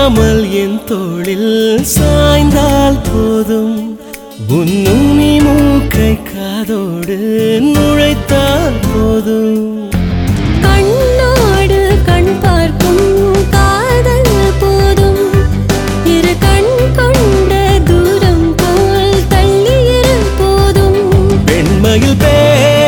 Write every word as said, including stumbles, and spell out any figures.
பேசாமல் என் தோளில் சாய்ந்தால் போதும் உன்னுனி மூக்கை காதோடு நுழைத்தால் போதும் கண்ணோடு கண் பார்க்கும் காதல் போதும் இரு கண் கொண்ட தூரம் போல் தள்ளியிரு போதும் பெண்மையில் பே